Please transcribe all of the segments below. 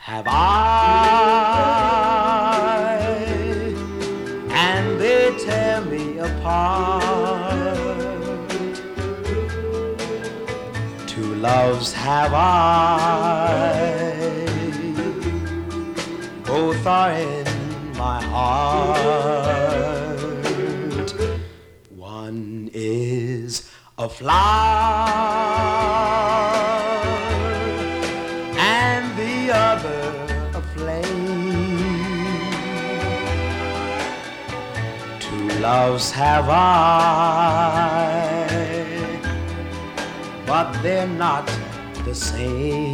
have I, and they tear me apart. Two loves have I, both are in my heart. One is a flower and the other a flame. Two loves have I, but they're not the same.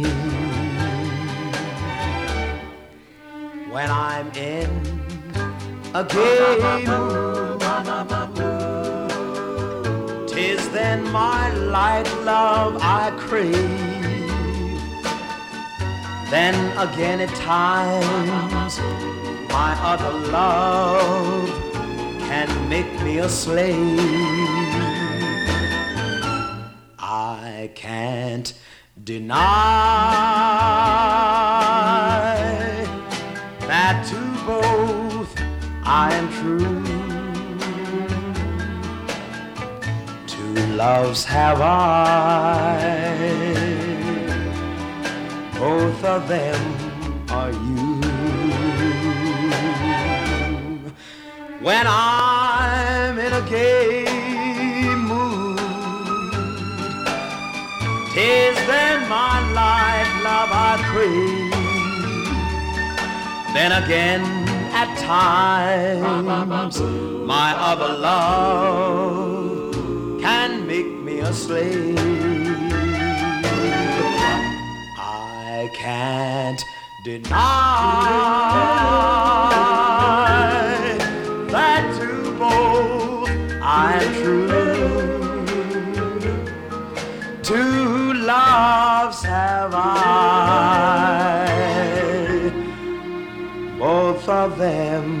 When I'm in a gay mood, 'tis then my light love I crave. Then again at times my other love can make me a slave. I can't deny that to both I am true. Two loves have I, both of them are you. When I'm in a gay mood, 'tis then my light love I crave. Then again at times my other love can make me a slave. I can't deny that to both I'm true. Two loves have I, both of them